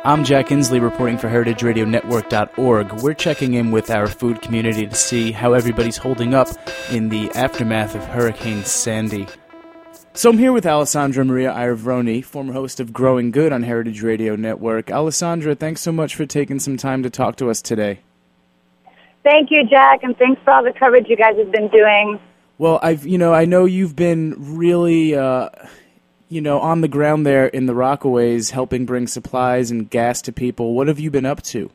I'm Jack Inslee reporting for HeritageRadioNetwork.org. We're checking in with our food community to see how everybody's holding up in the aftermath of Hurricane Sandy. So I'm here with Alessandra Maria Iavroni, former host of Growing Good on Heritage Radio Network. Alessandra, thanks so much for taking some time to talk to us today. Thank you, Jack, and thanks for all the coverage you guys have been doing. Well, I know you've been really on the ground there in the Rockaways, helping bring supplies and gas to people. What have you been up to?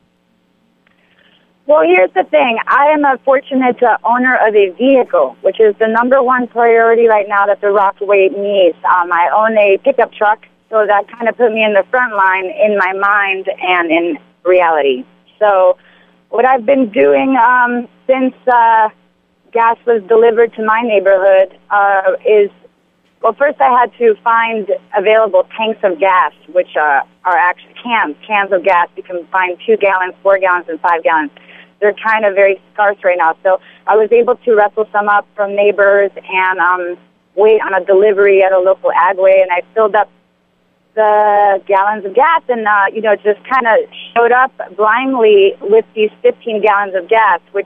Well, here's the thing. I am a fortunate owner of a vehicle, which is the number one priority right now that the Rockaway needs. I own a pickup truck, so that kind of put me in the front line in my mind and in reality. So what I've been doing since gas was delivered to my neighborhood is, well, first I had to find available tanks of gas, which are actually cans of gas. You can find 2 gallons, 4 gallons, and 5 gallons. They're kind of very scarce right now. So I was able to wrestle some up from neighbors and wait on a delivery at a local Agway, and I filled up the gallons of gas and, just kind of showed up blindly with these 15 gallons of gas, which,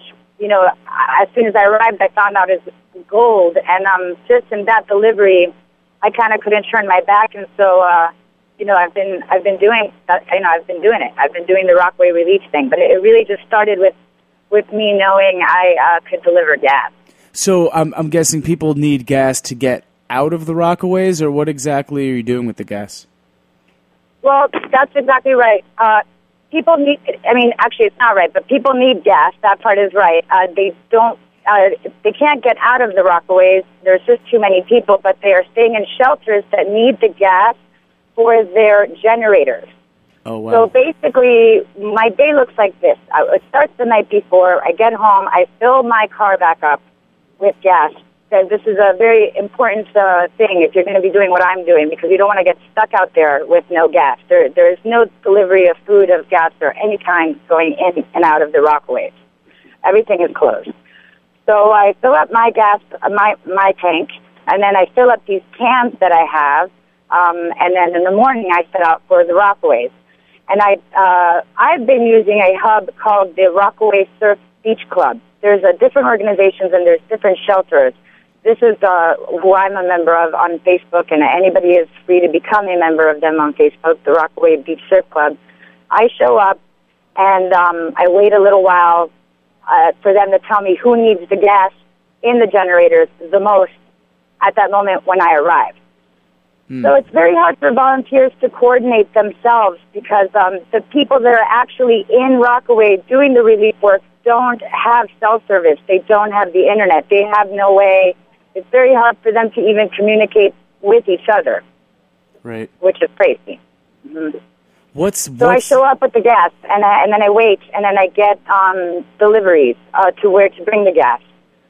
as soon as I arrived, I found out is gold. And just in that delivery, I kind of couldn't turn my back, and so I've been doing that. I've been doing it. I've been doing the Rockaway Relief thing, but it really just started with me knowing I could deliver gas. So I'm guessing people need gas to get out of the Rockaways, or what exactly are you doing with the gas? Well, that's exactly right. People need. Actually, it's not right, but people need gas. That part is right. They don't. They can't get out of the Rockaways. There's just too many people, but they are staying in shelters that need the gas for their generators. Oh, wow. So basically, my day looks like this. It starts the night before. I get home. I fill my car back up with gas. So this is a very important thing if you're going to be doing what I'm doing, because you don't want to get stuck out there with no gas. There is no delivery of food, of gas, or any kind going in and out of the Rockaways. Everything is closed. So I fill up my gas, my tank, and then I fill up these cans that I have, and then in the morning I set out for the Rockaways. And I've been using a hub called the Rockaway Surf Beach Club. There's different organizations and there's different shelters. This is who I'm a member of on Facebook, and anybody is free to become a member of them on Facebook, the Rockaway Beach Surf Club. I show up, and I wait a little while for them to tell me who needs the gas in the generators the most at that moment when I arrive. So it's very hard for volunteers to coordinate themselves, because the people that are actually in Rockaway doing the relief work don't have cell service. They don't have the internet. They have no way. It's very hard for them to even communicate with each other. Right. Which is crazy. Mm-hmm. So I show up with the gas, and then I wait, and then I get deliveries to where to bring the gas.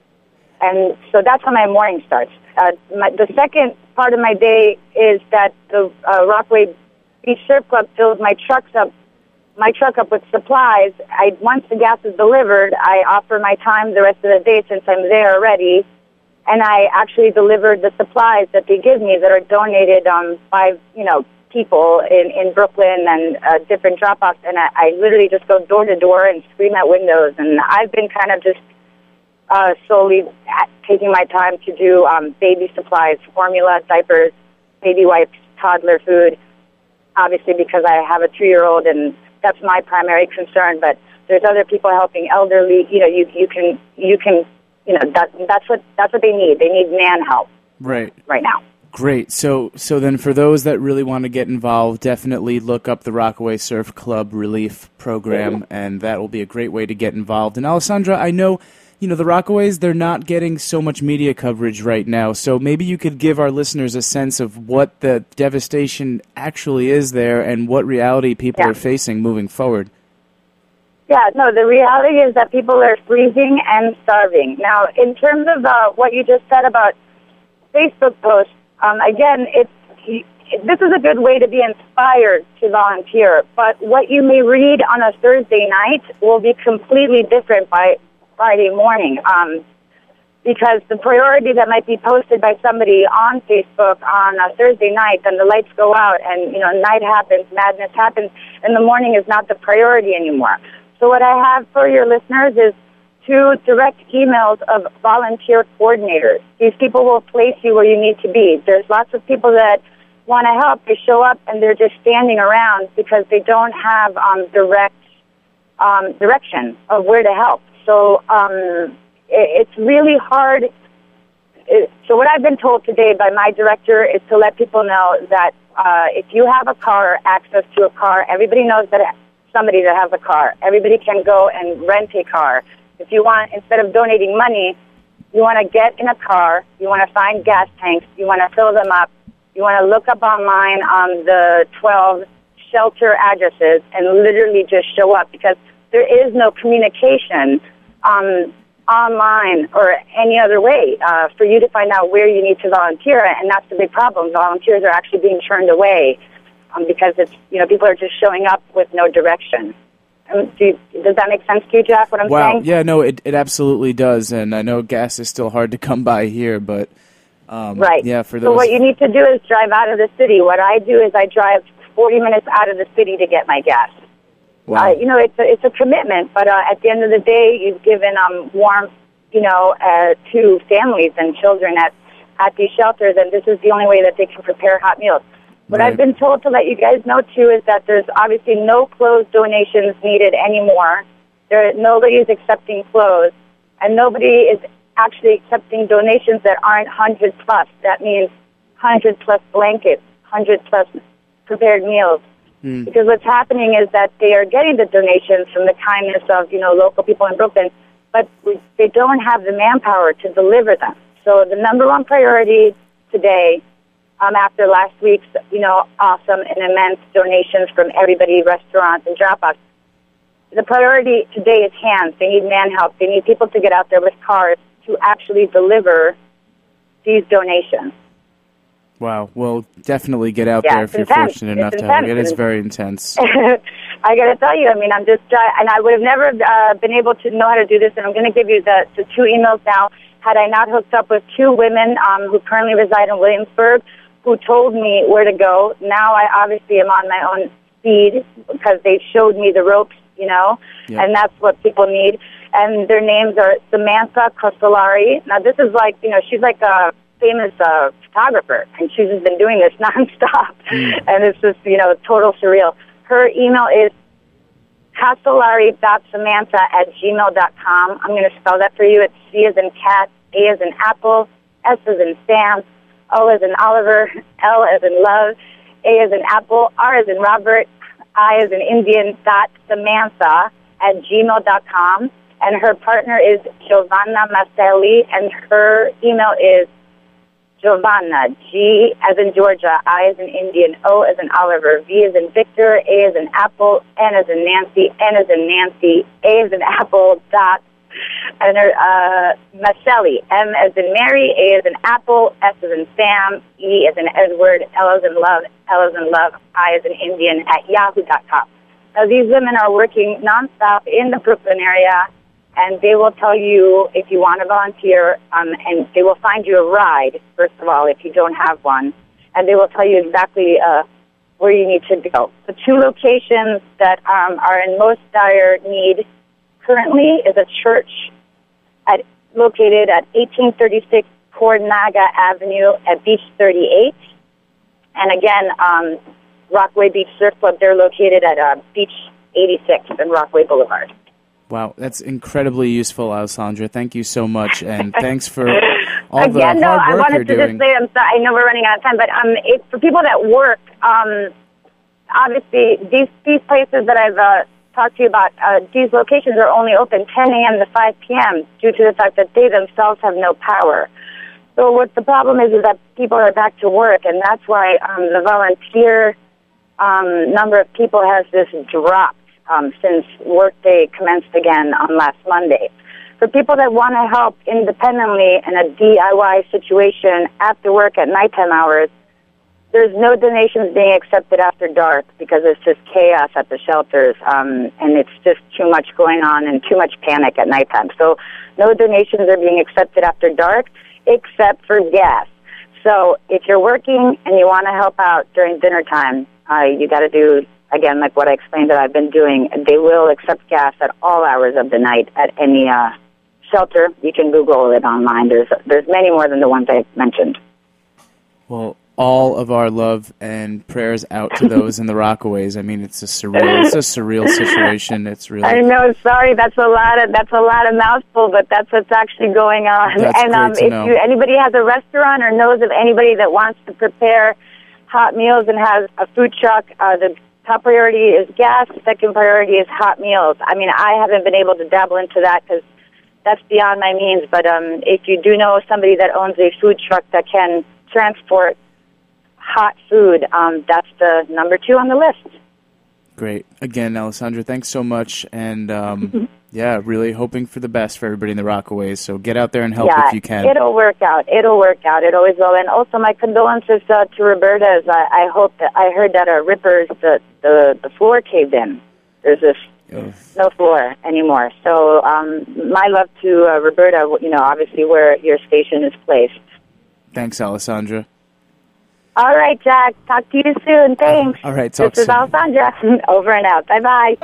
And so that's how my morning starts. The second part of my day is that the Rockaway Beach Surf Club fills my truck up with supplies. Once the gas is delivered, I offer my time the rest of the day since I'm there already, and I actually deliver the supplies that they give me that are donated by people in Brooklyn and different drop-offs, and I literally just go door to door and scream at windows. And I've been kind of just slowly taking my time to do baby supplies, formula, diapers, baby wipes, toddler food, obviously because I have a 2-year-old and that's my primary concern, but there's other people helping elderly. That's what they need. They need man help right now. Great. So then for those that really want to get involved, definitely look up the Rockaway Surf Club Relief Program, and that will be a great way to get involved. And Alessandra, I know, the Rockaways, they're not getting so much media coverage right now, so maybe you could give our listeners a sense of what the devastation actually is there and what reality people are facing moving forward. Yeah, no, the reality is that people are freezing and starving. Now, in terms of what you just said about Facebook posts, again, this is a good way to be inspired to volunteer, but what you may read on a Thursday night will be completely different by Friday morning. because the priority that might be posted by somebody on Facebook on a Thursday night, then the lights go out and, night happens, madness happens, and the morning is not the priority anymore. So what I have for your listeners is 2 direct emails of volunteer coordinators. These people will place you where you need to be. There's lots of people that want to help. They show up and they're just standing around because they don't have direct direction of where to help. So it's really hard. So what I've been told today by my director is to let people know that if you have a car or access to a car, everybody knows that somebody that has a car. Everybody can go and rent a car. If you want, instead of donating money, you want to get in a car, you want to find gas tanks, you want to fill them up, you want to look up online on the 12 shelter addresses and literally just show up, because there is no communication online or any other way for you to find out where you need to volunteer, and that's the big problem. Volunteers are actually being turned away because it's people are just showing up with no direction. Does that make sense to you, Jack, what I'm saying? Yeah, no, it absolutely does, and I know gas is still hard to come by here, but right. Yeah, for those. So what you need to do is drive out of the city. What I do is I drive 40 minutes out of the city to get my gas. Wow. It's a commitment, but at the end of the day, you've given warmth, to families and children at these shelters, and this is the only way that they can prepare hot meals. What I've been told to let you guys know, too, is that there's obviously no clothes donations needed anymore. Nobody is accepting clothes, and nobody is actually accepting donations that aren't 100+. That means 100+ blankets, 100+ prepared meals. Because what's happening is that they are getting the donations from the kindness of, local people in Brooklyn, but they don't have the manpower to deliver them. So the number one priority today, after last week's, awesome and immense donations from everybody, restaurants and drop-offs, the priority today is hands. They need man help. They need people to get out there with cars to actually deliver these donations. Wow. Well, definitely get out there if you're fortunate enough to have it. It is very intense. I got to tell you, I'm just, and I would have never been able to know how to do this, and I'm going to give you the 2 emails now. Had I not hooked up with 2 women who currently reside in Williamsburg, who told me where to go. Now I obviously am on my own speed because they showed me the ropes, and that's what people need. And their names are Samantha Costellari. Now this is like, she's like a famous photographer, and she's just been doing this nonstop. And it's just, total surreal. Her email is costellari.samantha@gmail.com. I'm going to spell that for you. It's C as in cat, A as in apple, S as in Sam, O as in Oliver, L as in love, A as in apple, R as in Robert, I as in Indian, .samantha@gmail.com. And her partner is Giovanna Maselli, and her email is Giovanna, G as in Georgia, I as in Indian, O as in Oliver, V as in Victor, A as in Apple, N as in Nancy, N as in Nancy, A as in Apple, and her Maselli, M as in Mary, A as in Apple, S as in Sam, E as in Edward, L as in love, I as in Indian, @yahoo.com. Now, these women are working nonstop in the Brooklyn area, and they will tell you if you want to volunteer, and they will find you a ride, first of all, if you don't have one, and they will tell you exactly where you need to go. The 2 locations that are in most dire need currently is a church located at 1836 Cornaga Avenue at Beach 38. And again, Rockaway Beach Surf Club, they're located at Beach 86 and Rockaway Boulevard. Wow, that's incredibly useful, Alessandra. Thank you so much, and thanks for all the hard work I wanted you're to doing. Just say, I'm sorry, I know we're running out of time, but for people that work, obviously these places that I've talked to you about, these locations are only open 10 a.m. to 5 p.m. due to the fact that they themselves have no power. So what the problem is that people are back to work, and that's why the volunteer number of people has just dropped since workday commenced again on last Monday. For people that want to help independently in a DIY situation after work at nighttime hours, there's no donations being accepted after dark because it's just chaos at the shelters, and it's just too much going on and too much panic at nighttime. So no donations are being accepted after dark except for gas. So if you're working and you want to help out during dinner time, you got to do, again, like what I explained that I've been doing. They will accept gas at all hours of the night at any shelter. You can Google it online. There's many more than the ones I mentioned. Well, all of our love and prayers out to those in the Rockaways. I mean, it's a surreal situation. It's really. I know. Sorry, that's a lot of mouthful, but that's what's actually going on. That's great to know. If anybody has a restaurant or knows of anybody that wants to prepare hot meals and has a food truck, the top priority is gas. The second priority is hot meals. I mean, I haven't been able to dabble into that because that's beyond my means. But if you do know somebody that owns a food truck that can transport hot food, that's the number 2 on the list. Great. Again, Alessandra, thanks so much. And, yeah, really hoping for the best for everybody in the Rockaways. So get out there and help if you can. It'll work out. It always will. And also my condolences to Roberta. I hope that I heard that Rippers, the floor caved in. There's no floor anymore. So my love to Roberta, obviously where your station is placed. Thanks, Alessandra. All right, Jack. Talk to you soon. Thanks. All right, talk soon. This is Alessandra. Over and out. Bye-bye.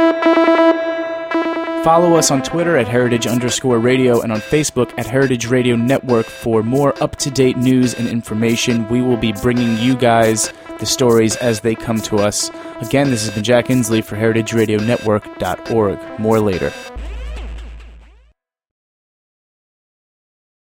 Bye. Follow us on Twitter at heritage_radio and on Facebook at Heritage Radio Network for more up-to-date news and information. We will be bringing you guys the stories as they come to us. Again, this has been Jack Inslee for heritageradionetwork.org. More later.